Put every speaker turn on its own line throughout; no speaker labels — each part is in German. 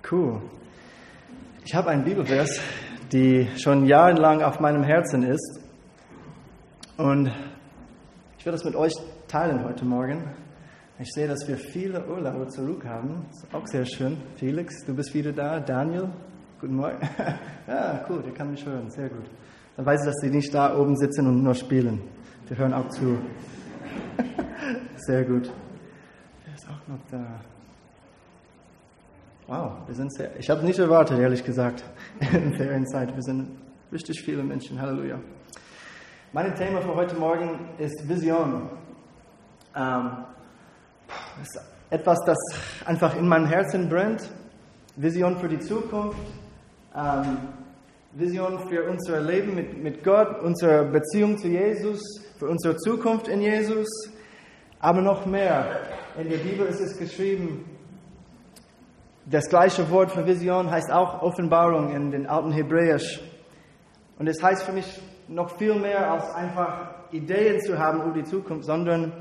Cool. Ich habe einen Bibelvers, die schon jahrelang auf meinem Herzen ist. Und ich werde das mit euch teilen heute Morgen. Ich sehe, dass wir viele Urlauber zurück haben. Das ist auch sehr schön. Felix, du bist wieder da. Daniel, guten Morgen. Ja, cool, der kann mich hören. Sehr gut. Dann weiß ich, dass sie nicht da oben sitzen und nur spielen. Wir hören auch zu. Sehr gut. Wer ist auch noch da? Wow, ich habe nicht erwartet, ehrlich gesagt, in Ferienzeit. Wir sind richtig viele Menschen. Halleluja. Mein Thema für heute Morgen ist Vision. Das ist etwas, das einfach in meinem Herzen brennt. Vision für die Zukunft. Vision für unser Leben mit Gott, unsere Beziehung zu Jesus, für unsere Zukunft in Jesus. Aber noch mehr. In der Bibel ist es geschrieben, das gleiche Wort für Vision heißt auch Offenbarung in den alten Hebräisch. Und es heißt für mich noch viel mehr als einfach Ideen zu haben über die Zukunft, sondern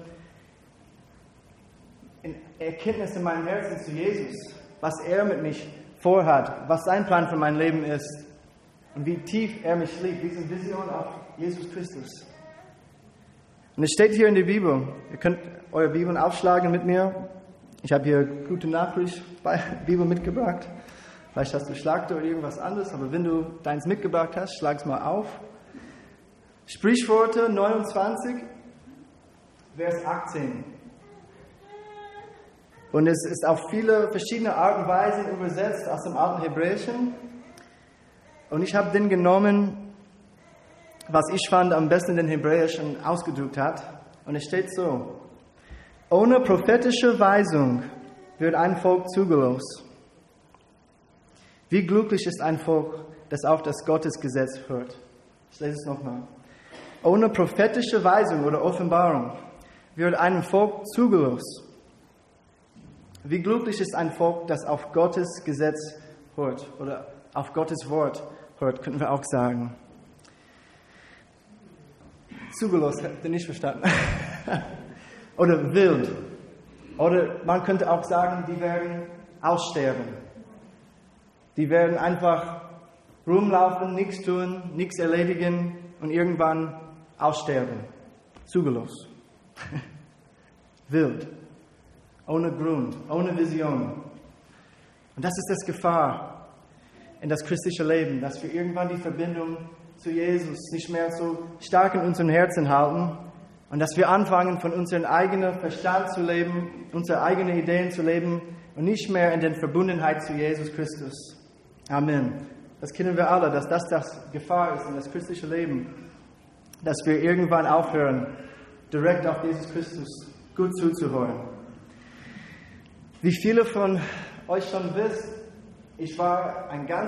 in Erkenntnis in meinem Herzen zu Jesus, was er mit mich vorhat, was sein Plan für mein Leben ist und wie tief er mich liebt. Diese Vision auf Jesus Christus. Und es steht hier in der Bibel. Ihr könnt eure Bibeln aufschlagen mit mir. Ich habe hier gute Nachricht bei Bibel mitgebracht. Vielleicht hast du Schlagtor oder irgendwas anderes, aber wenn du deins mitgebracht hast, schlag es mal auf. Sprichworte 29, Vers 18. Und es ist auf viele verschiedene Arten und Weisen übersetzt aus dem alten Hebräischen. Und ich habe den genommen, was ich fand am besten den Hebräischen ausgedrückt hat. Und es steht so: Ohne prophetische Weisung wird ein Volk zügellos. Wie glücklich ist ein Volk, das auf das Gottesgesetz hört. Ich lese es nochmal. Ohne prophetische Weisung oder Offenbarung wird ein Volk zügellos. Wie glücklich ist ein Volk, das auf Gottes Gesetz hört oder auf Gottes Wort hört, könnten wir auch sagen. Zügellos, habt ihr nicht verstanden? Oder wild. Oder man könnte auch sagen, die werden aussterben. Die werden einfach rumlaufen, nichts tun, nichts erledigen und irgendwann aussterben. Zügellos. Wild. Ohne Grund, ohne Vision. Und das ist das Gefahr in das christliche Leben, dass wir irgendwann die Verbindung zu Jesus nicht mehr so stark in unseren Herzen halten und dass wir anfangen, von unserem eigenen Verstand zu leben, unsere eigenen Ideen zu leben und nicht mehr in der Verbundenheit zu Jesus Christus. Amen. Das kennen wir alle, dass das Gefahr ist in das christliche Leben, dass wir irgendwann aufhören, direkt auf Jesus Christus gut zuzuhören. Wie viele von euch schon wissen, ich war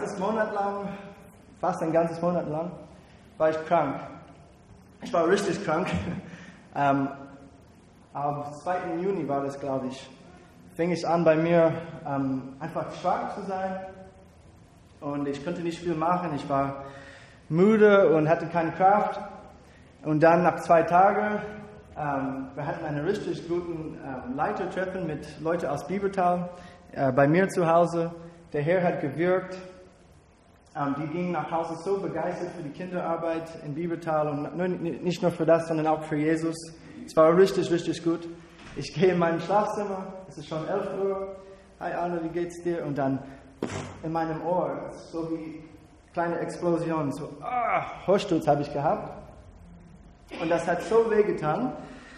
fast ein ganzes Monat lang, war ich krank. Ich war richtig krank. Am 2. Juni war das, glaube ich. Fing ich an, bei mir einfach schwach zu sein. Und ich konnte nicht viel machen. Ich war müde und hatte keine Kraft. Und dann nach 2 Tagen, wir hatten einen richtig guten Leitertreffen mit Leuten aus Biebertal bei mir zu Hause. Der Herr hat gewirkt. Die gingen nach Hause so begeistert für die Kinderarbeit in Biebertal und nicht nur für das, sondern auch für Jesus. Es war richtig, richtig gut. Ich gehe in mein Schlafzimmer, es ist schon 11 Uhr. Hi Arne, wie geht's dir? Und dann in meinem Ohr, so wie kleine Explosion, so Hörsturz habe ich gehabt. Und das hat so wehgetan.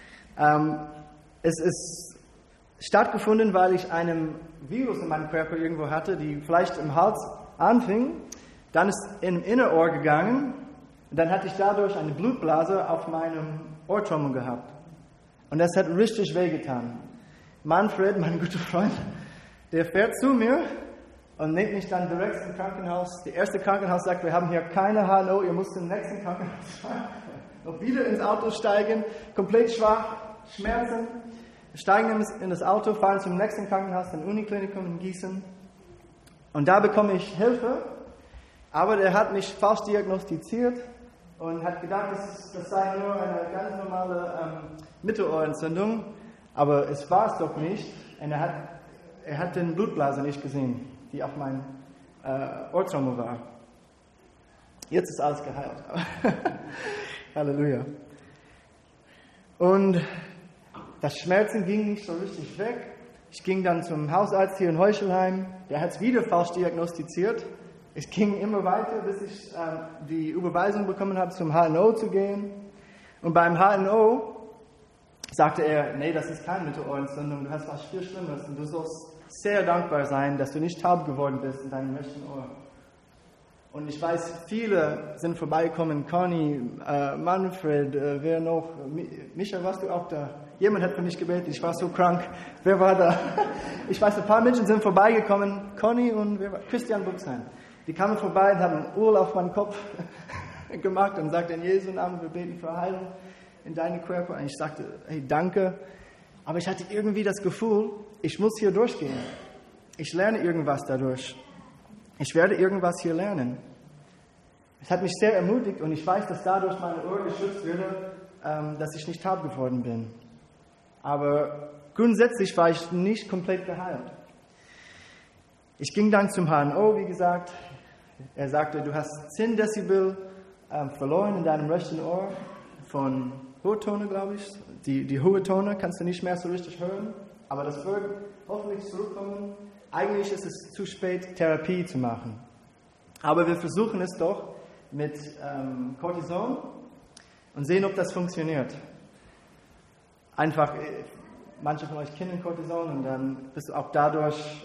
Es ist stattgefunden, weil ich einen Virus in meinem Körper irgendwo hatte, die vielleicht im Hals anfing. Dann ist in Innerohr gegangen. Und dann hatte ich dadurch eine Blutblase auf meinem Ohrtrommel gehabt. Und das hat richtig wehgetan. Manfred, mein guter Freund, der fährt zu mir und nimmt mich dann direkt ins Krankenhaus. Das erste Krankenhaus sagt, wir haben hier keine HNO, ihr müsst zum nächsten Krankenhaus fahren. Noch wieder ins Auto steigen, komplett schwach, Schmerzen. Wir steigen in das Auto, fahren zum nächsten Krankenhaus, dem Uniklinikum in Gießen. Und da bekomme ich Hilfe. Aber der hat mich falsch diagnostiziert und hat gedacht, das sei nur eine ganz normale Mittelohrentzündung. Aber es war es doch nicht. Und er er hat den Blutblasen nicht gesehen, die auf meinem Ohrtrommel war. Jetzt ist alles geheilt. Halleluja. Und das Schmerzen ging nicht so richtig weg. Ich ging dann zum Hausarzt hier in Heuchelheim. Der hat es wieder falsch diagnostiziert. Es ging immer weiter, bis ich die Überweisung bekommen habe, zum HNO zu gehen. Und beim HNO sagte er, nee, das ist keine Mittelohrentzündung, du hast was viel Schlimmes und du sollst sehr dankbar sein, dass du nicht taub geworden bist in deinem rechten Ohr. Und ich weiß, viele sind vorbeigekommen, Conny, Manfred, wer noch, Micha, warst du auch da? Jemand hat für mich gebetet, ich war so krank. Wer war da? Ich weiß, ein paar Menschen sind vorbeigekommen, Conny und Christian Buchsheim. Die kamen vorbei und haben ein Öl auf meinen Kopf gemacht und sagten, in Jesu Namen, wir beten für Heilung in deinen Körper. Und ich sagte, hey, danke. Aber ich hatte irgendwie das Gefühl, ich muss hier durchgehen. Ich lerne irgendwas dadurch. Ich werde irgendwas hier lernen. Es hat mich sehr ermutigt und ich weiß, dass dadurch meine Ohren geschützt würde, dass ich nicht taub geworden bin. Aber grundsätzlich war ich nicht komplett geheilt. Ich ging dann zum HNO, wie gesagt. Er sagte, du hast 10 Dezibel verloren in deinem rechten Ohr von Hohe-Tone, glaube ich. Die hohe Tone kannst du nicht mehr so richtig hören, aber das wird hoffentlich zurückkommen. Eigentlich ist es zu spät, Therapie zu machen. Aber wir versuchen es doch mit Cortison und sehen, ob das funktioniert. Einfach, manche von euch kennen Cortison und dann bist du auch dadurch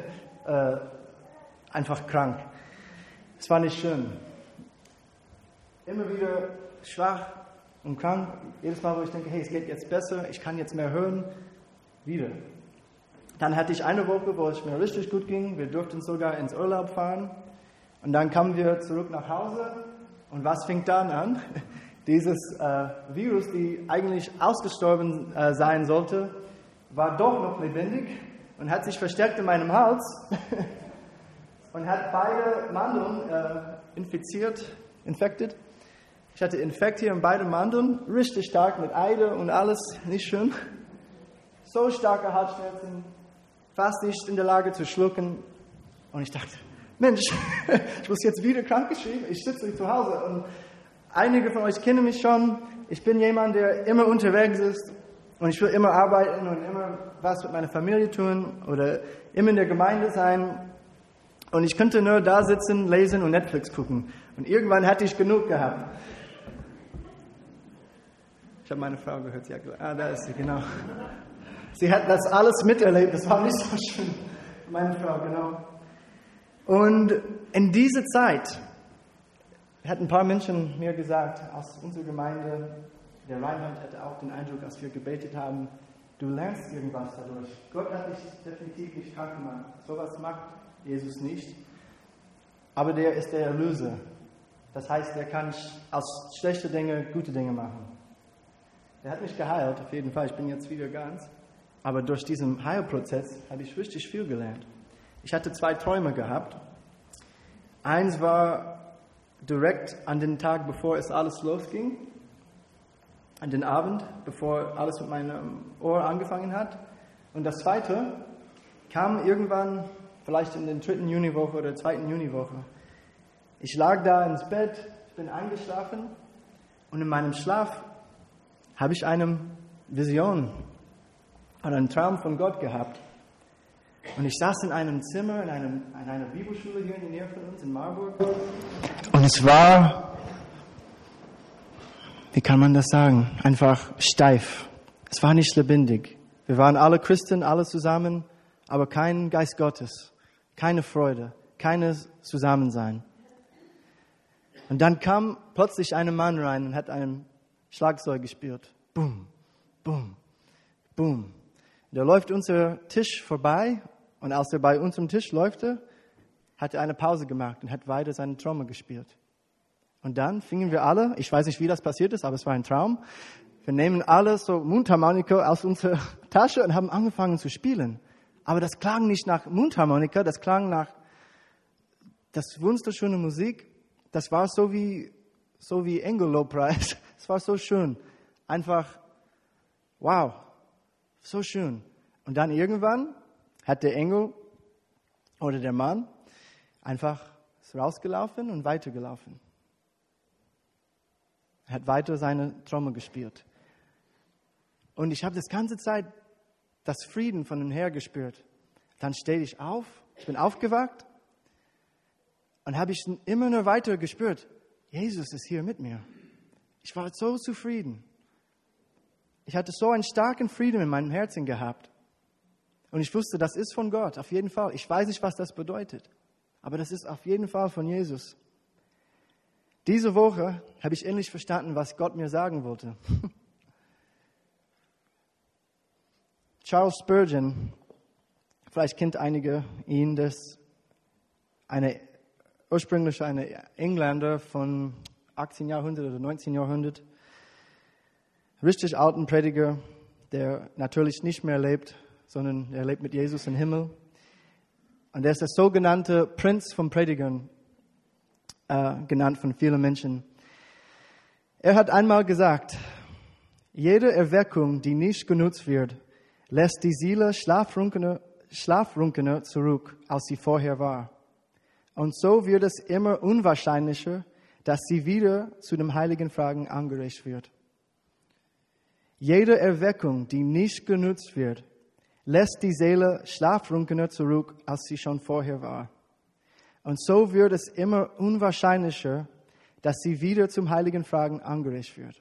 einfach krank. Es war nicht schön. Immer wieder schwach und krank. Jedes Mal, wo ich denke, hey, es geht jetzt besser, ich kann jetzt mehr hören, wieder. Dann hatte ich eine Woche, wo es mir richtig gut ging. Wir durften sogar ins Urlaub fahren. Und dann kamen wir zurück nach Hause. Und was fing dann an? Dieses Virus, die eigentlich ausgestorben sein sollte, war doch noch lebendig und hat sich verstärkt in meinem Hals und hat beide Mandeln infected. Ich hatte Infekt hier in beiden Mandeln, richtig stark mit Eide und alles, nicht schön. So starke Halsschmerzen, fast nicht in der Lage zu schlucken. Und ich dachte, Mensch, ich muss jetzt wieder krankgeschrieben, ich sitze zu Hause. Und einige von euch kennen mich schon. Ich bin jemand, der immer unterwegs ist und ich will immer arbeiten und immer was mit meiner Familie tun oder immer in der Gemeinde sein. Und ich könnte nur da sitzen, lesen und Netflix gucken. Und irgendwann hatte ich genug gehabt. Ich habe meine Frau gehört, sie hat gesagt, da ist sie, genau. Sie hat das alles miterlebt, das war nicht so schön. Meine Frau, genau. Und in dieser Zeit hat ein paar Menschen mir gesagt, aus unserer Gemeinde, der Reinhard hatte auch den Eindruck, als wir gebetet haben, du lernst irgendwas dadurch. Gott hat dich definitiv nicht krank gemacht. Sowas macht Jesus nicht. Aber der ist der Erlöser. Das heißt, er kann aus schlechten Dingen gute Dinge machen. Er hat mich geheilt, auf jeden Fall. Ich bin jetzt wieder ganz. Aber durch diesen Heilprozess habe ich richtig viel gelernt. Ich hatte 2 Träume gehabt. Eins war direkt an den Tag, bevor es alles losging. An den Abend, bevor alles mit meinem Ohr angefangen hat. Und das zweite kam irgendwann, vielleicht in der 3. Juniwoche oder 2. Juniwoche. Ich lag da ins Bett, ich bin eingeschlafen und in meinem Schlaf habe ich eine Vision oder einen Traum von Gott gehabt. Und ich saß in einem Zimmer, in einer Bibelschule hier in der Nähe von uns in Marburg. Und es war, wie kann man das sagen, einfach steif. Es war nicht lebendig. Wir waren alle Christen, alle zusammen, aber kein Geist Gottes, keine Freude, keines Zusammensein. Und dann kam plötzlich ein Mann rein und hat ein Schlagzeug gespielt. Boom, boom, boom. Der läuft unser Tisch vorbei und als er bei unserem Tisch läufte, hat er eine Pause gemacht und hat weiter seine Trommel gespielt. Und dann fingen wir alle, ich weiß nicht, wie das passiert ist, aber es war ein Traum. Wir nehmen alle so Mundharmonika aus unserer Tasche und haben angefangen zu spielen. Aber das klang nicht nach Mundharmonika, das klang nach, das wunderschöne Musik. Das war so wie Engel-Lobpreis. Es war so schön. Einfach, wow, so schön. Und dann irgendwann hat der Engel oder der Mann einfach rausgelaufen und weitergelaufen. Er hat weiter seine Trommel gespielt. Und ich habe das ganze Zeit das Frieden von ihm her gespürt. Dann stehe ich auf, ich bin aufgewacht und habe ich immer nur weiter gespürt, Jesus ist hier mit mir. Ich war so zufrieden. Ich hatte so einen starken Frieden in meinem Herzen gehabt. Und ich wusste, das ist von Gott, auf jeden Fall. Ich weiß nicht, was das bedeutet, aber das ist auf jeden Fall von Jesus. Diese Woche habe ich endlich verstanden, was Gott mir sagen wollte. Charles Spurgeon, vielleicht kennt einige ihn, das ursprünglich ein Engländer von 18. Jahrhundert oder 19. Jahrhundert. Richtig alten Prediger, der natürlich nicht mehr lebt, sondern er lebt mit Jesus im Himmel. Und er ist der sogenannte Prinz von Predigern, genannt von vielen Menschen. Er hat einmal gesagt, jede Erweckung, die nicht genutzt wird, lässt die Seele schlaftrunkener zurück, als sie vorher war. Und so wird es immer unwahrscheinlicher, dass sie wieder zu den heiligen Fragen angeregt wird. Jede Erweckung, die nicht genutzt wird, lässt die Seele schlaftrunkener zurück, als sie schon vorher war. Und so wird es immer unwahrscheinlicher, dass sie wieder zum heiligen Fragen angeregt wird.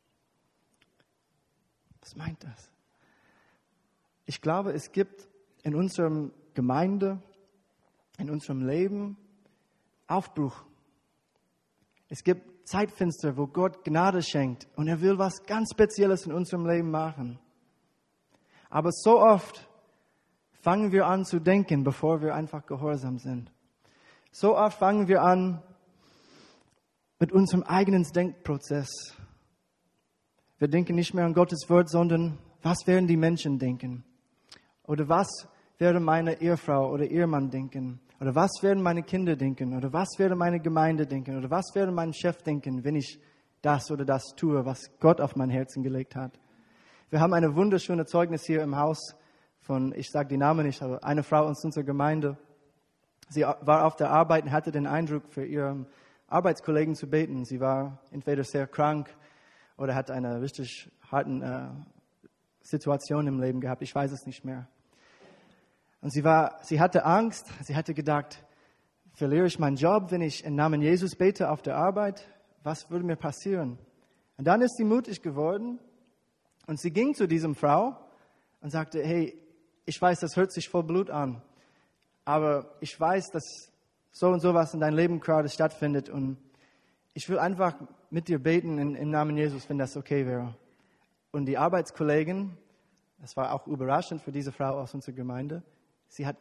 Was meint das? Ich glaube, es gibt in unserer Gemeinde, in unserem Leben Aufbruch. Es gibt Zeitfenster, wo Gott Gnade schenkt und er will was ganz Spezielles in unserem Leben machen. Aber so oft fangen wir an zu denken, bevor wir einfach gehorsam sind. So oft fangen wir an mit unserem eigenen Denkprozess. Wir denken nicht mehr an Gottes Wort, sondern was werden die Menschen denken? Oder was werde meine Ehefrau oder Ehemann denken? Oder was werden meine Kinder denken? Oder was werde meine Gemeinde denken? Oder was werde mein Chef denken, wenn ich das oder das tue, was Gott auf mein Herzen gelegt hat? Wir haben eine wunderschöne Zeugnis hier im Haus von, ich sage die Namen nicht, aber eine Frau aus unserer Gemeinde. Sie war auf der Arbeit und hatte den Eindruck, für ihren Arbeitskollegen zu beten. Sie war entweder sehr krank oder hat eine richtig harte Situation im Leben gehabt. Ich weiß es nicht mehr. Und sie hatte Angst. Sie hatte gedacht, verliere ich meinen Job, wenn ich im Namen Jesus bete auf der Arbeit? Was würde mir passieren? Und dann ist sie mutig geworden und sie ging zu diesem Frau und sagte, hey, ich weiß, das hört sich voll Blut an, aber ich weiß, dass so und so was in deinem Leben gerade stattfindet und ich will einfach mit dir beten im Namen Jesus, wenn das okay wäre. Und die Arbeitskollegin, das war auch überraschend für diese Frau aus unserer Gemeinde, sie hat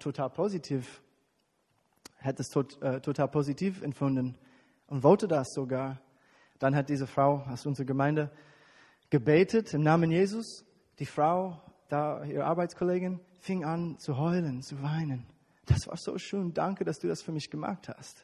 es total positiv empfunden und wollte das sogar. Dann hat diese Frau aus unserer Gemeinde gebetet im Namen Jesus. Die Frau, ihre Arbeitskollegin, fing an zu heulen, zu weinen. Das war so schön. Danke, dass du das für mich gemacht hast.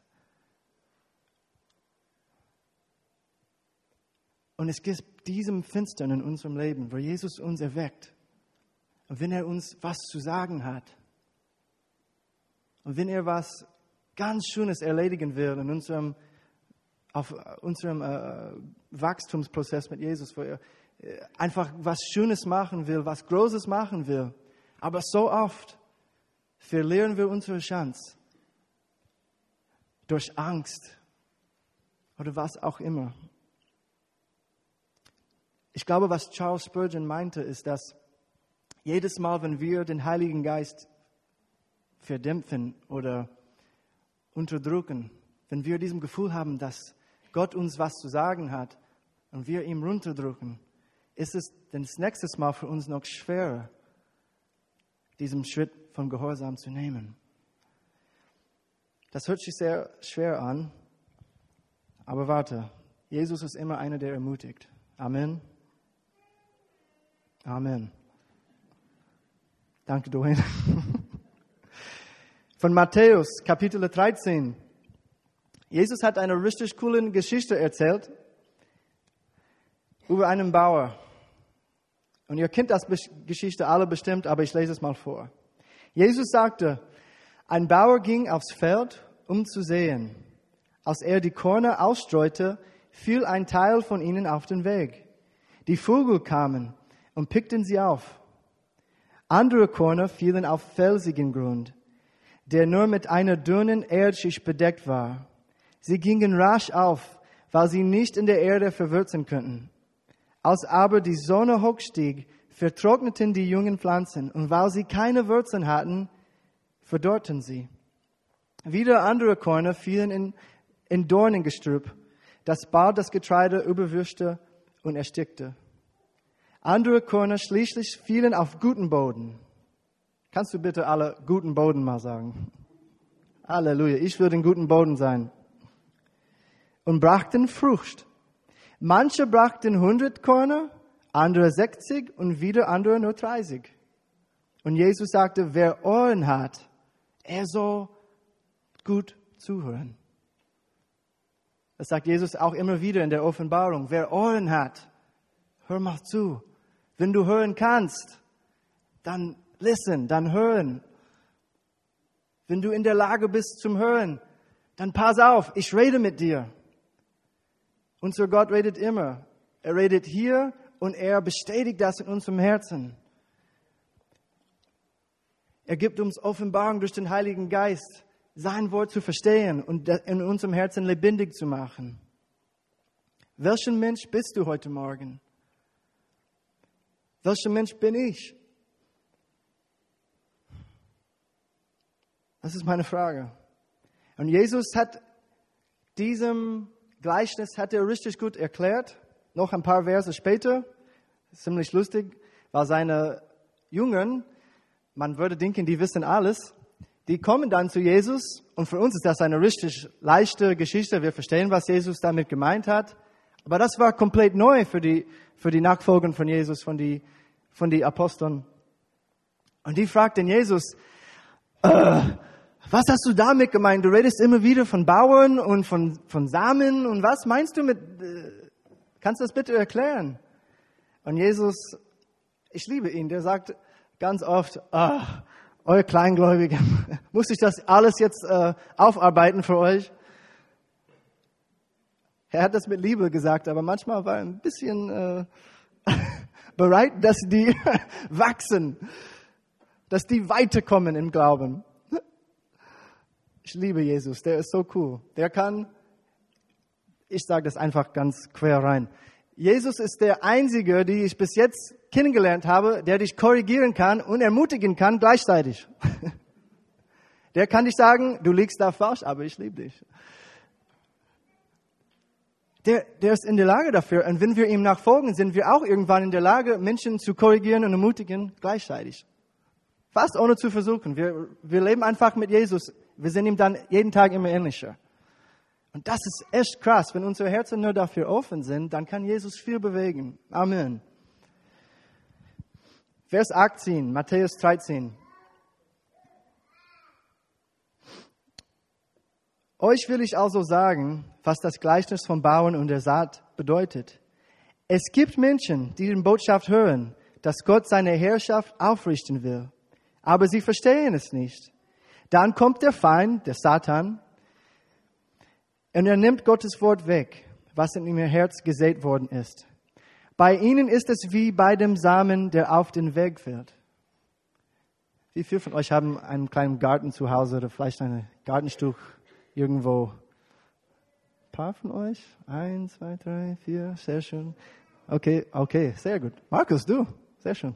Und es gibt diesem Finstern in unserem Leben, wo Jesus uns erweckt. Und wenn er uns was zu sagen hat, und wenn er was ganz Schönes erledigen will in unserem Wachstumsprozess mit Jesus, wo er einfach was Schönes machen will, was Großes machen will. Aber so oft verlieren wir unsere Chance durch Angst oder was auch immer. Ich glaube, was Charles Spurgeon meinte, ist, dass jedes Mal, wenn wir den Heiligen Geist verdämpfen oder unterdrücken, wenn wir diesem Gefühl haben, dass Gott uns was zu sagen hat und wir ihm runterdrücken, ist es das nächste Mal für uns noch schwerer, diesen Schritt von Gehorsam zu nehmen. Das hört sich sehr schwer an, aber warte, Jesus ist immer einer, der ermutigt. Amen. Amen. Danke, Dwayne. Von Matthäus, Kapitel 13. Jesus hat eine richtig coole Geschichte erzählt über einen Bauer. Und ihr kennt das Geschichte alle bestimmt, aber ich lese es mal vor. Jesus sagte, ein Bauer ging aufs Feld, um zu säen. Als er die Körner ausstreute, fiel ein Teil von ihnen auf den Weg. Die Vögel kamen und pickten sie auf. Andere Körner fielen auf felsigen Grund, der nur mit einer dünnen Erdschicht bedeckt war. Sie gingen rasch auf, weil sie nicht in der Erde verwurzeln könnten. Als aber die Sonne hochstieg, vertrockneten die jungen Pflanzen, und weil sie keine Wurzeln hatten, verdorrten sie. Wieder andere Körner fielen in Dornengestrüpp, das bald das Getreide überwürschte und erstickte. Andere Körner schließlich fielen auf guten Boden. Kannst du bitte alle guten Boden mal sagen? Halleluja, ich will den guten Boden sein. Und brachten Frucht. Manche brachten 100 Körner, andere 60 und wieder andere nur 30. Und Jesus sagte, wer Ohren hat, er soll gut zuhören. Das sagt Jesus auch immer wieder in der Offenbarung. Wer Ohren hat, hör mal zu. Wenn du hören kannst, dann listen, dann hören. Wenn du in der Lage bist zum Hören, dann pass auf, ich rede mit dir. Unser Gott redet immer. Er redet hier und er bestätigt das in unserem Herzen. Er gibt uns Offenbarung durch den Heiligen Geist, sein Wort zu verstehen und in unserem Herzen lebendig zu machen. Welcher Mensch bist du heute Morgen? Welcher Mensch bin ich? Das ist meine Frage. Und Jesus hat diesem Gleichnis hat er richtig gut erklärt. Noch ein paar Verse später, ziemlich lustig, weil seine Jünger, man würde denken, die wissen alles, die kommen dann zu Jesus und für uns ist das eine richtig leichte Geschichte. Wir verstehen, was Jesus damit gemeint hat. Aber das war komplett neu für die Nachfolger von Jesus, von die Aposteln. Und die fragten Jesus, was hast du damit gemeint? Du redest immer wieder von Bauern und von Samen und was meinst du mit, kannst du das bitte erklären? Und Jesus, ich liebe ihn, der sagt ganz oft, euer Kleingläubigen, muss ich das alles jetzt aufarbeiten für euch? Er hat das mit Liebe gesagt, aber manchmal war er ein bisschen bereit, dass die wachsen, dass die weiterkommen im Glauben. Ich liebe Jesus, der ist so cool. Der kann, ich sage das einfach ganz quer rein. Jesus ist der Einzige, den ich bis jetzt kennengelernt habe, der dich korrigieren kann und ermutigen kann gleichzeitig. Der kann dich sagen, du liegst da falsch, aber ich liebe dich. Der ist in der Lage dafür. Und wenn wir ihm nachfolgen, sind wir auch irgendwann in der Lage, Menschen zu korrigieren und ermutigen gleichzeitig. Fast ohne zu versuchen. Wir leben einfach mit Jesus. Wir sind ihm dann jeden Tag immer ähnlicher. Und das ist echt krass. Wenn unsere Herzen nur dafür offen sind, dann kann Jesus viel bewegen. Amen. Vers 18, Matthäus 13. Euch will ich also sagen, was das Gleichnis vom Bauern und der Saat bedeutet. Es gibt Menschen, die die Botschaft hören, dass Gott seine Herrschaft aufrichten will. Aber sie verstehen es nicht. Dann kommt der Feind, der Satan, und er nimmt Gottes Wort weg, was in ihrem Herz gesät worden ist. Bei ihnen ist es wie bei dem Samen, der auf den Weg fällt. Wie viele von euch haben einen kleinen Garten zu Hause oder vielleicht ein Gartenstück irgendwo? Ein paar von euch? 1, 2, 3, 4, sehr schön. Okay, sehr gut. Markus, du, sehr schön.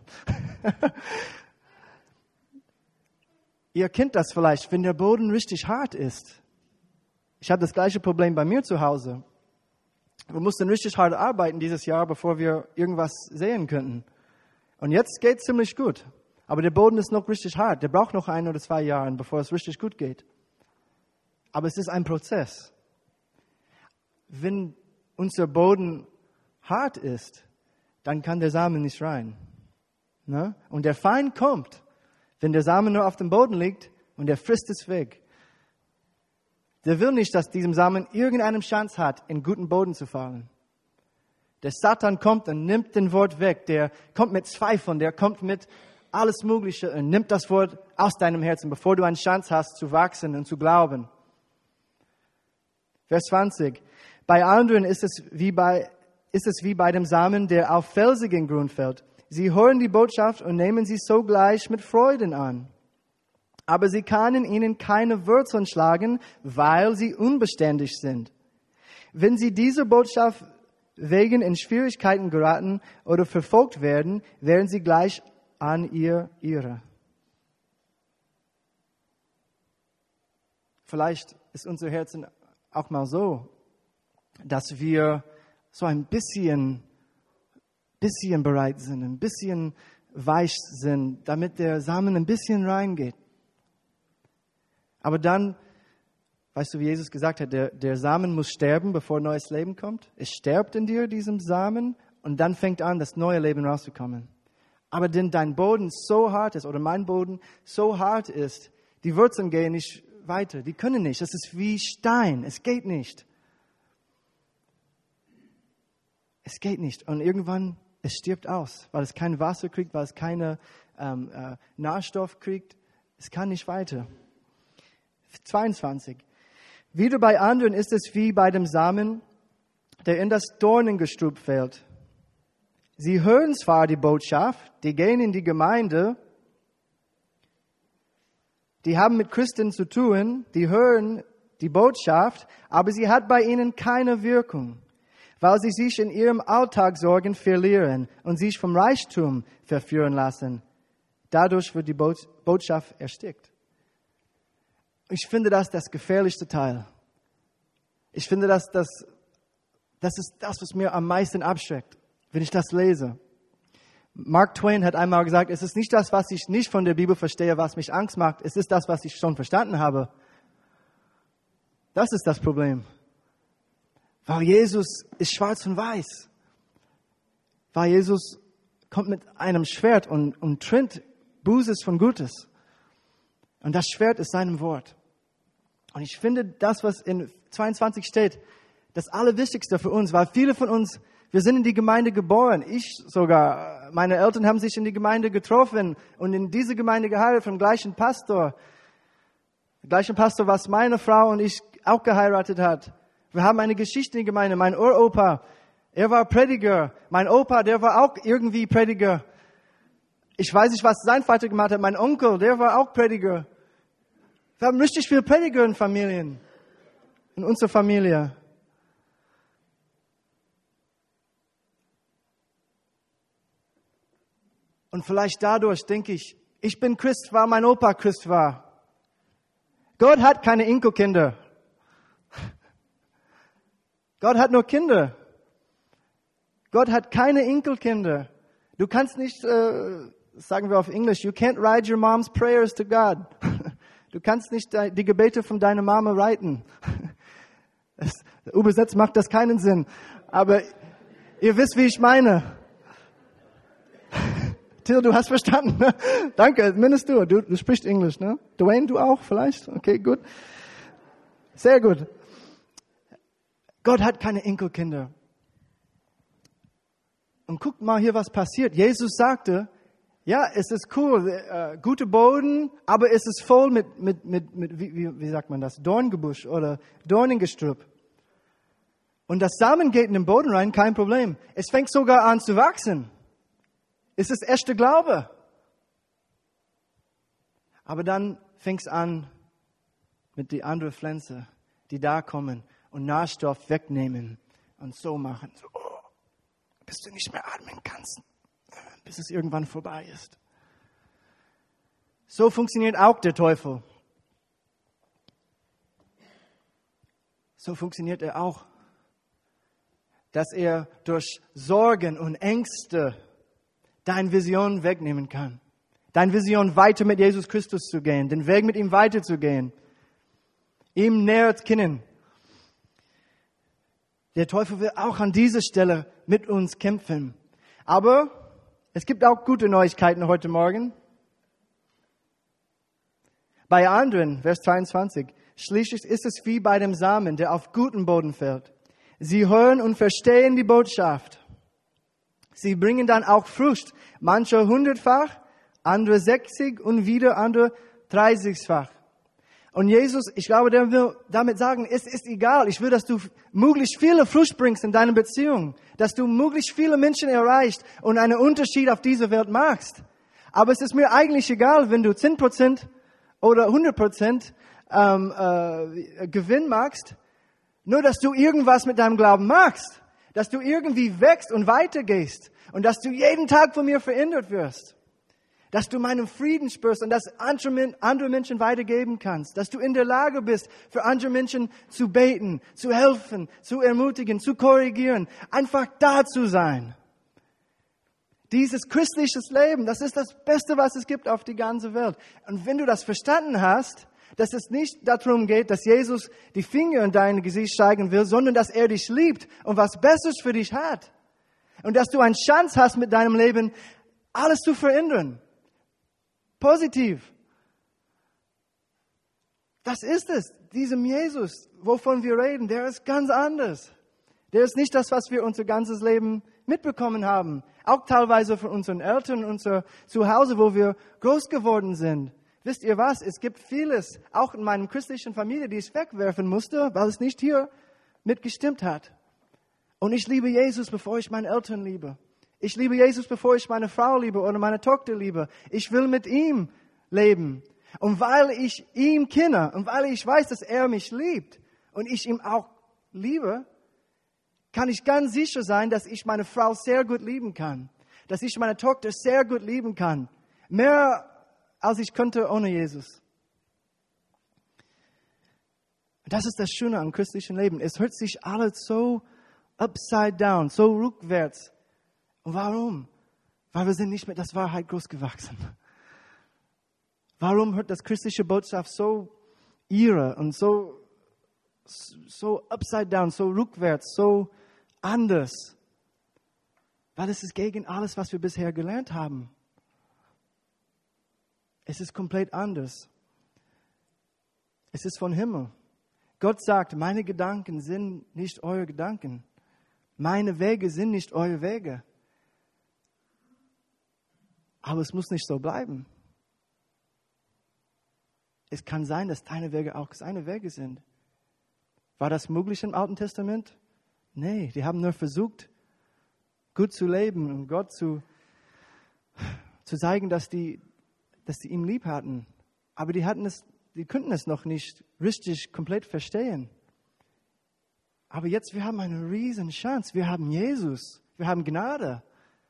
Ihr kennt das vielleicht, wenn der Boden richtig hart ist. Ich habe das gleiche Problem bei mir zu Hause. Wir mussten richtig hart arbeiten dieses Jahr, bevor wir irgendwas sehen könnten. Und jetzt geht es ziemlich gut. Aber der Boden ist noch richtig hart. Der braucht noch 1 oder 2 Jahre, bevor es richtig gut geht. Aber es ist ein Prozess. Wenn unser Boden hart ist, dann kann der Samen nicht rein. Ne? Und der Feind kommt, wenn der Samen nur auf dem Boden liegt und er frisst es weg. Der will nicht, dass diesem Samen irgendeine Chance hat, in guten Boden zu fallen. Der Satan kommt und nimmt den Wort weg. Der kommt mit Zweifeln, der kommt mit alles Mögliche und nimmt das Wort aus deinem Herzen, bevor du eine Chance hast zu wachsen und zu glauben. Vers 20. Bei anderen ist es wie bei dem Samen, der auf felsigen Grund fällt. Sie hören die Botschaft und nehmen sie sogleich mit Freuden an. Aber sie kann in ihnen keine Wurzeln schlagen, weil sie unbeständig sind. Wenn sie diese Botschaft wegen in Schwierigkeiten geraten oder verfolgt werden, werden sie gleich an ihr irre. Vielleicht ist unser Herzen auch mal so, dass wir so ein bisschen bereit sind, ein bisschen weich sind, damit der Samen ein bisschen reingeht. Aber dann, weißt du, wie Jesus gesagt hat, der Samen muss sterben, bevor neues Leben kommt. Es stirbt in dir, diesem Samen, und dann fängt an, das neue Leben rauszukommen. Aber wenn dein Boden so hart ist, oder mein Boden so hart ist, die Wurzeln gehen nicht weiter, die können nicht. Das ist wie Stein, es geht nicht. Es geht nicht. Und irgendwann, es stirbt aus, weil es kein Wasser kriegt, weil es keine Nährstoff kriegt. Es kann nicht weiter. 22. Wieder bei anderen ist es wie bei dem Samen, der in das Dornengestrüpp fällt. Sie hören zwar die Botschaft, die gehen in die Gemeinde, die haben mit Christen zu tun, die hören die Botschaft, aber sie hat bei ihnen keine Wirkung, weil sie sich in ihrem Alltagssorgen verlieren und sich vom Reichtum verführen lassen. Dadurch wird die Botschaft erstickt. Ich finde das gefährlichste Teil. Ich finde das ist das, was mir am meisten abschreckt, wenn ich das lese. Mark Twain hat einmal gesagt, es ist nicht das, was ich nicht von der Bibel verstehe, was mich Angst macht. Es ist das, was ich schon verstanden habe. Das ist das Problem. Weil Jesus ist schwarz und weiß. Weil Jesus kommt mit einem Schwert und trennt Böses von Gutes. Und das Schwert ist seinem Wort. Und ich finde das, was in 22 steht, das Allerwichtigste für uns, weil viele von uns, wir sind in die Gemeinde geboren. Ich sogar, meine Eltern haben sich in die Gemeinde getroffen und in diese Gemeinde geheiratet vom gleichen Pastor. Der gleiche Pastor, was meine Frau und ich auch geheiratet hat. Wir haben eine Geschichte in der Gemeinde. Mein Uropa, er war Prediger. Mein Opa, der war auch irgendwie Prediger. Ich weiß nicht, was sein Vater gemacht hat. Mein Onkel, der war auch Prediger. Wir haben richtig viele Prediger in Familien. In unserer Familie. Und vielleicht dadurch denke ich bin Christ, weil mein Opa Christ war. Gott hat keine Enkelkinder. Gott hat nur Kinder. Gott hat keine Enkelkinder. Du kannst nicht, sagen wir auf Englisch, you can't write your mom's prayers to God. Du kannst nicht die Gebete von deiner Mama writen. Übersetzt macht das keinen Sinn. Aber ihr wisst, wie ich meine. Till, du hast verstanden. Ne? Danke, mindestens du sprichst Englisch, ne? Dwayne, du auch vielleicht? Okay, gut. Sehr gut. Gott hat keine Enkelkinder. Und guckt mal hier, was passiert. Jesus sagte, ja, es ist cool, gute Boden, aber es ist voll mit wie sagt man das? Dorngebüsch oder Dornengestrüpp. Und das Samen geht in den Boden rein, kein Problem. Es fängt sogar an zu wachsen. Es ist echter Glaube. Aber dann fängt es an mit den anderen Pflanzen, die da kommen und Nährstoff wegnehmen und so machen. So, bis du nicht mehr atmen kannst, bis es irgendwann vorbei ist. So funktioniert auch der Teufel. So funktioniert er auch. Dass er durch Sorgen und Ängste deine Vision wegnehmen kann. Deine Vision weiter mit Jesus Christus zu gehen, den Weg mit ihm weiterzugehen, ihm näher zu kennen. Der Teufel will auch an dieser Stelle mit uns kämpfen. Aber es gibt auch gute Neuigkeiten heute Morgen. Bei anderen, Vers 22, schließlich ist es wie bei dem Samen, der auf guten Boden fällt. Sie hören und verstehen die Botschaft. Sie bringen dann auch Frucht, manche 100-fach, andere 60 und wieder andere 30-fach. Und Jesus, ich glaube, der will damit sagen, es ist egal, ich will, dass du möglichst viele Frucht bringst in deine Beziehung, dass du möglichst viele Menschen erreichst und einen Unterschied auf dieser Welt machst. Aber es ist mir eigentlich egal, wenn du 10% oder 100% Gewinn machst, nur dass du irgendwas mit deinem Glauben machst, dass du irgendwie wächst und weitergehst und dass du jeden Tag von mir verändert wirst, dass du meinen Frieden spürst und das andere Menschen weitergeben kannst, dass du in der Lage bist, für andere Menschen zu beten, zu helfen, zu ermutigen, zu korrigieren, einfach da zu sein. Dieses christliches Leben, das ist das Beste, was es gibt auf die ganze Welt. Und wenn du das verstanden hast, dass es nicht darum geht, dass Jesus die Finger in dein Gesicht steigen will, sondern dass er dich liebt und was Besseres für dich hat. Und dass du eine Chance hast, mit deinem Leben alles zu verändern. Positiv. Das ist es. Diesem Jesus, wovon wir reden, der ist ganz anders. Der ist nicht das, was wir unser ganzes Leben mitbekommen haben. Auch teilweise von unseren Eltern, unser Zuhause, wo wir groß geworden sind. Wisst ihr was? Es gibt vieles, auch in meiner christlichen Familie, die ich wegwerfen musste, weil es nicht hier mitgestimmt hat. Und ich liebe Jesus, bevor ich meine Eltern liebe. Ich liebe Jesus, bevor ich meine Frau liebe oder meine Tochter liebe. Ich will mit ihm leben. Und weil ich ihn kenne und weil ich weiß, dass er mich liebt und ich ihn auch liebe, kann ich ganz sicher sein, dass ich meine Frau sehr gut lieben kann. Dass ich meine Tochter sehr gut lieben kann. Mehr als ich könnte ohne Jesus. Das ist das Schöne am christlichen Leben. Es hört sich alles so upside down, so rückwärts. Und warum? Weil wir sind nicht mit der Wahrheit groß gewachsen. Warum hört das christliche Botschaft so irre und so upside down, so rückwärts, so anders? Weil es ist gegen alles, was wir bisher gelernt haben. Es ist komplett anders. Es ist von Himmel. Gott sagt, meine Gedanken sind nicht eure Gedanken. Meine Wege sind nicht eure Wege. Aber es muss nicht so bleiben. Es kann sein, dass deine Wege auch seine Wege sind. War das möglich im Alten Testament? Nee, die haben nur versucht, gut zu leben und Gott zu zeigen, dass die ihn lieb hatten. Aber die könnten es noch nicht richtig komplett verstehen. Aber jetzt, wir haben eine riesen Chance. Wir haben Jesus. Wir haben Gnade.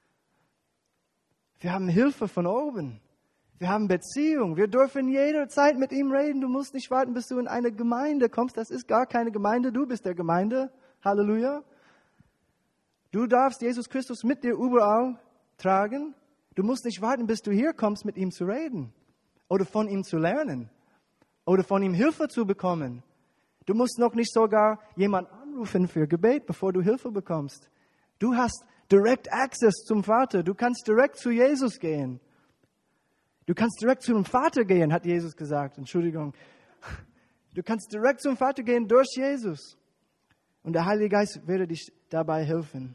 Wir haben Hilfe von oben. Wir haben Beziehung. Wir dürfen jederzeit mit ihm reden. Du musst nicht warten, bis du in eine Gemeinde kommst. Das ist gar keine Gemeinde. Du bist der Gemeinde. Halleluja. Du darfst Jesus Christus mit dir überall tragen. Du musst nicht warten, bis du hier kommst, mit ihm zu reden. Oder von ihm zu lernen. Oder von ihm Hilfe zu bekommen. Du musst noch nicht sogar jemanden anrufen für Gebet, bevor du Hilfe bekommst. Du hast Direct Access zum Vater. Du kannst direkt zu Jesus gehen. Du kannst direkt zu dem Vater gehen, hat Jesus gesagt. Entschuldigung. Du kannst direkt zum Vater gehen durch Jesus. Und der Heilige Geist würde dich dabei helfen.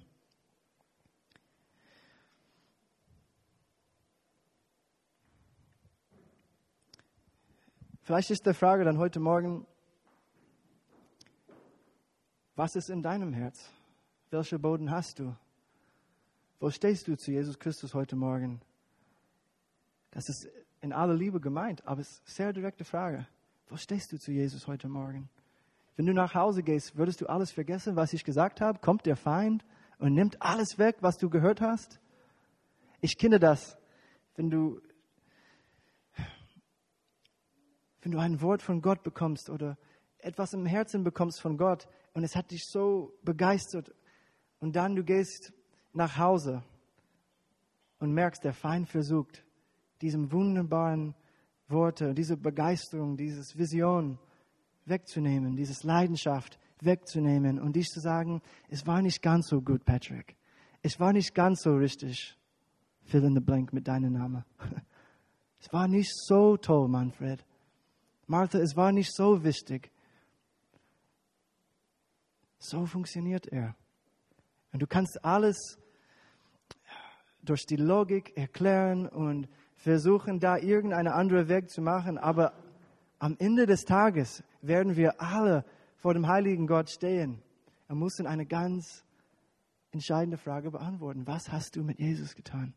Vielleicht ist die Frage dann heute Morgen, was ist in deinem Herz? Welcher Boden hast du? Wo stehst du zu Jesus Christus heute Morgen? Das ist in aller Liebe gemeint, aber es ist eine sehr direkte Frage. Wo stehst du zu Jesus heute Morgen? Wenn du nach Hause gehst, würdest du alles vergessen, was ich gesagt habe? Kommt der Feind und nimmt alles weg, was du gehört hast? Ich kenne das, wenn du ein Wort von Gott bekommst oder etwas im Herzen bekommst von Gott und es hat dich so begeistert und dann du gehst nach Hause und merkst, der Feind versucht, diesem wunderbaren Worte, diese Begeisterung, diese Vision wegzunehmen, diese Leidenschaft wegzunehmen und dich zu sagen, es war nicht ganz so gut, Patrick. Es war nicht ganz so richtig. Fill in the blank mit deinem Namen. Es war nicht so toll, Manfred. Martha, es war nicht so wichtig. So funktioniert er. Und du kannst alles durch die Logik erklären und versuchen, da irgendeinen anderen Weg zu machen, aber am Ende des Tages werden wir alle vor dem heiligen Gott stehen und müssen eine ganz entscheidende Frage beantworten. Was hast du mit Jesus getan?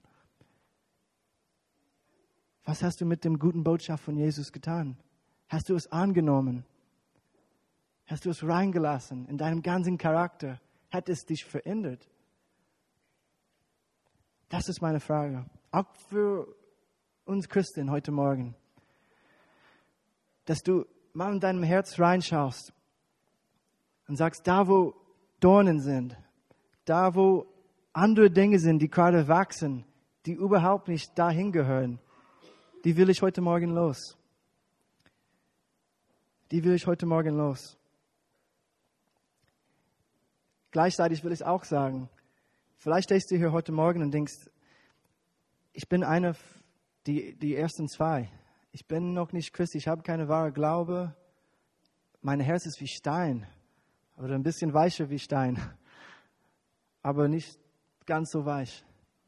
Was hast du mit dem guten Botschaft von Jesus getan? Hast du es angenommen? Hast du es reingelassen in deinem ganzen Charakter? Hat es dich verändert? Das ist meine Frage. Auch für uns Christen heute Morgen. Dass du mal in deinem Herz reinschaust und sagst, da wo Dornen sind, da wo andere Dinge sind, die gerade wachsen, die überhaupt nicht dahin gehören, die will ich heute Morgen los. Die will ich heute Morgen los. Gleichzeitig will ich auch sagen, vielleicht stehst du hier heute Morgen und denkst, ich bin einer, die ersten zwei. Ich bin noch nicht Christ, ich habe keine wahre Glaube. Mein Herz ist wie Stein oder ein bisschen weicher wie Stein, aber nicht ganz so weich.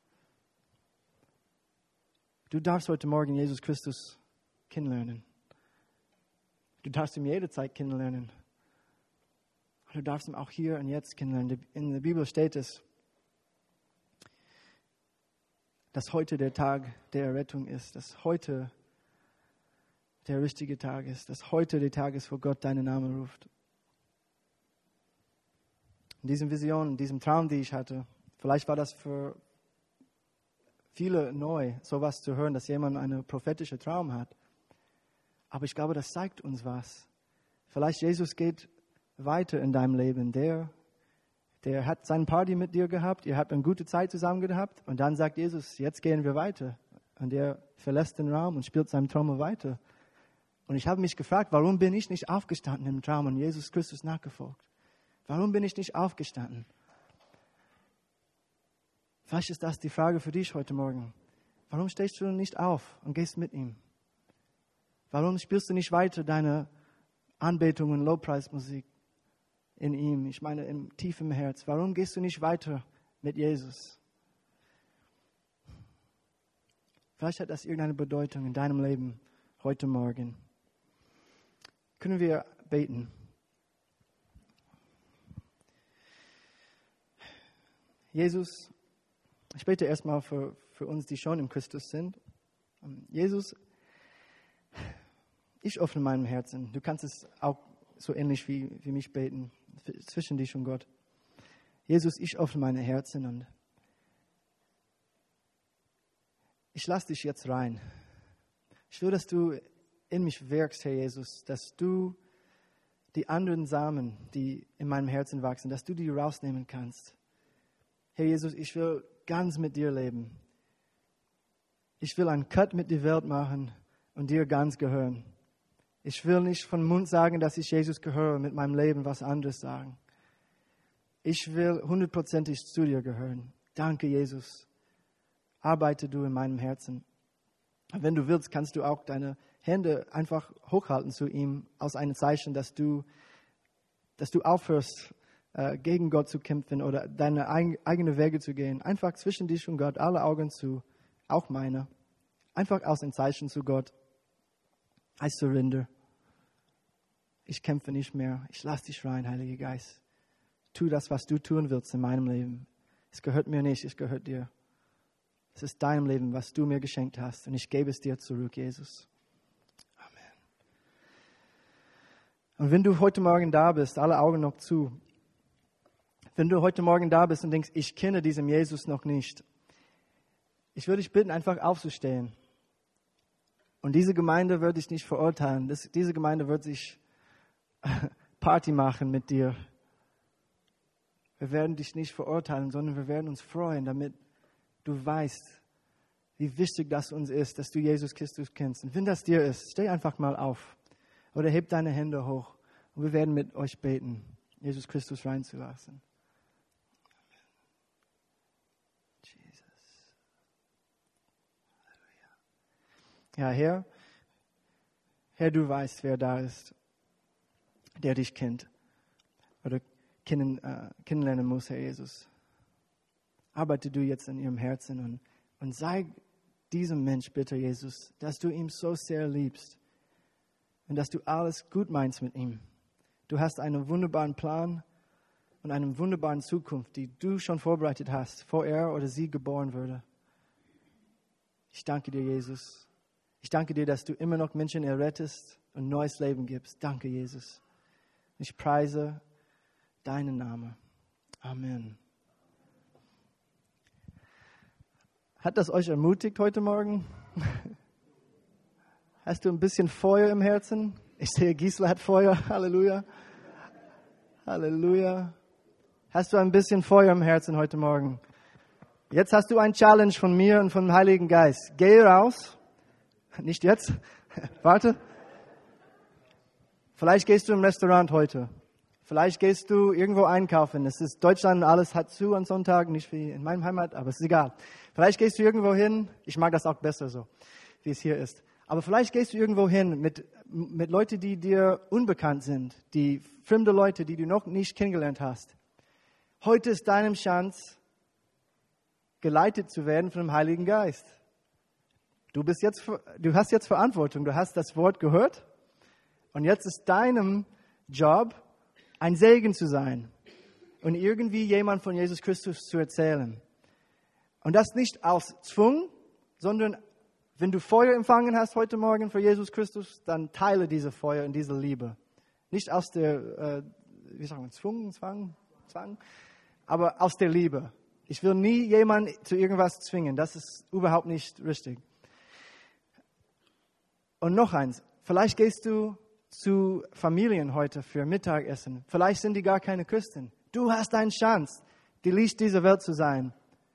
Du darfst heute Morgen Jesus Christus kennenlernen. Du darfst ihn jederzeit kennenlernen. Du darfst ihn auch hier und jetzt kennenlernen. In der Bibel steht es, dass heute der Tag der Errettung ist, dass heute der richtige Tag ist, dass heute der Tag ist, wo Gott deinen Namen ruft. In diesen Visionen, in diesem Traum, den ich hatte, vielleicht war das für viele neu, sowas zu hören, dass jemand einen prophetischen Traum hat. Aber ich glaube, das zeigt uns was. Vielleicht Jesus geht weiter in deinem Leben. Der hat seine Party mit dir gehabt, ihr habt eine gute Zeit zusammen gehabt und dann sagt Jesus, jetzt gehen wir weiter. Und er verlässt den Raum und spielt seine Trommel weiter. Und ich habe mich gefragt, warum bin ich nicht aufgestanden im Traum und Jesus Christus nachgefolgt? Warum bin ich nicht aufgestanden? Vielleicht ist das die Frage für dich heute Morgen. Warum stehst du nicht auf und gehst mit ihm? Warum spielst du nicht weiter deine Anbetung und Lobpreismusik in ihm? Ich meine, im tiefen Herz. Warum gehst du nicht weiter mit Jesus? Vielleicht hat das irgendeine Bedeutung in deinem Leben heute Morgen. Können wir beten? Jesus, ich bete erstmal für uns, die schon im Christus sind. Jesus, ich öffne meinem Herzen. Du kannst es auch so ähnlich wie mich beten, zwischen dich und Gott. Jesus, ich öffne meine Herzen und ich lasse dich jetzt rein. Ich will, dass du in mich wirkst, Herr Jesus, dass du die anderen Samen, die in meinem Herzen wachsen, dass du die rausnehmen kannst. Herr Jesus, ich will ganz mit dir leben. Ich will einen Cut mit der Welt machen und dir ganz gehören. Ich will nicht von Mund sagen, dass ich Jesus gehöre, mit meinem Leben was anderes sagen. Ich will 100% zu dir gehören. Danke, Jesus. Arbeite du in meinem Herzen. Wenn du willst, kannst du auch deine Hände einfach hochhalten zu ihm, aus einem Zeichen, dass du aufhörst, gegen Gott zu kämpfen oder deine eigenen Wege zu gehen. Einfach zwischen dich und Gott, alle Augen zu, auch meine. Einfach aus ein Zeichen zu Gott. I surrender. Ich kämpfe nicht mehr. Ich lasse dich rein, Heiliger Geist. Tu das, was du tun willst in meinem Leben. Es gehört mir nicht, es gehört dir. Es ist dein Leben, was du mir geschenkt hast. Und ich gebe es dir zurück, Jesus. Amen. Und wenn du heute Morgen da bist, alle Augen noch zu. Wenn du heute Morgen da bist und denkst, ich kenne diesen Jesus noch nicht. Ich würde dich bitten, einfach aufzustehen. Und diese Gemeinde wird dich nicht verurteilen. Diese Gemeinde wird sich Party machen mit dir. Wir werden dich nicht verurteilen, sondern wir werden uns freuen, damit du weißt, wie wichtig das uns ist, dass du Jesus Christus kennst. Und wenn das dir ist, steh einfach mal auf oder heb deine Hände hoch und wir werden mit euch beten, Jesus Christus reinzulassen. Jesus. Halleluja. Ja, Herr, du weißt, wer da ist, der dich kennt oder kennenlernen muss, Herr Jesus. Arbeite du jetzt in ihrem Herzen und sei diesem Mensch bitte, Jesus, dass du ihn so sehr liebst und dass du alles gut meinst mit ihm. Du hast einen wunderbaren Plan und eine wunderbare Zukunft, die du schon vorbereitet hast, bevor er oder sie geboren wurde. Ich danke dir, Jesus. Ich danke dir, dass du immer noch Menschen errettest und neues Leben gibst. Danke, Jesus. Ich preise deinen Namen. Amen. Hat das euch ermutigt heute Morgen? Hast du ein bisschen Feuer im Herzen? Ich sehe, Gisela hat Feuer. Halleluja. Halleluja. Hast du ein bisschen Feuer im Herzen heute Morgen? Jetzt hast du ein Challenge von mir und vom Heiligen Geist. Geh raus. Nicht jetzt. Warte. Vielleicht gehst du im Restaurant heute. Vielleicht gehst du irgendwo einkaufen. Es ist Deutschland, alles hat zu an Sonntagen, nicht wie in meinem Heimat, aber es ist egal. Vielleicht gehst du irgendwo hin. Ich mag das auch besser so, wie es hier ist. Aber vielleicht gehst du irgendwo hin mit Leuten, die dir unbekannt sind, die fremde Leute, die du noch nicht kennengelernt hast. Heute ist deine Chance, geleitet zu werden von dem Heiligen Geist. Du hast jetzt Verantwortung, du hast das Wort gehört und jetzt ist deinem Job, ein Segen zu sein und irgendwie jemand von Jesus Christus zu erzählen. Und das nicht aus Zwang, sondern wenn du Feuer empfangen hast heute Morgen für Jesus Christus, dann teile diese Feuer und diese Liebe. Nicht aus der, Zwang, aber aus der Liebe. Ich will nie jemanden zu irgendwas zwingen. Das ist überhaupt nicht richtig. Und noch eins. Vielleicht gehst du zu Familien heute für Mittagessen. Vielleicht sind die gar keine Christen. Du hast eine Chance, die Licht dieser Welt zu sein.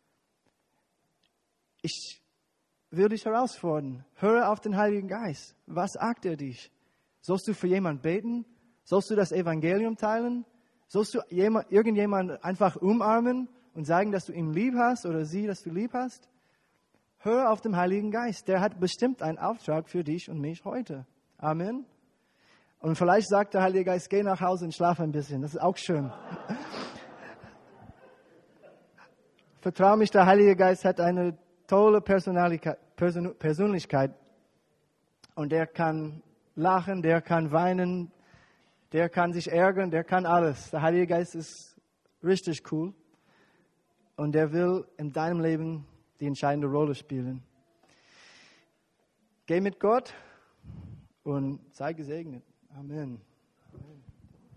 Ich will dich herausfordern. Höre auf den Heiligen Geist. Was sagt er dich? Sollst du für jemanden beten? Sollst du das Evangelium teilen? Sollst du irgendjemanden einfach umarmen und sagen, dass du ihn lieb hast oder sie, dass du lieb hast? Hör auf den Heiligen Geist. Der hat bestimmt einen Auftrag für dich und mich heute. Amen. Und vielleicht sagt der Heilige Geist, geh nach Hause und schlaf ein bisschen. Das ist auch schön. Vertrau mich, der Heilige Geist hat eine tolle Persönlichkeit. Und der kann lachen, der kann weinen, der kann sich ärgern, der kann alles. Der Heilige Geist ist richtig cool. Und der will in deinem Leben die entscheidende Rolle spielen. Geh mit Gott und sei gesegnet. Amen.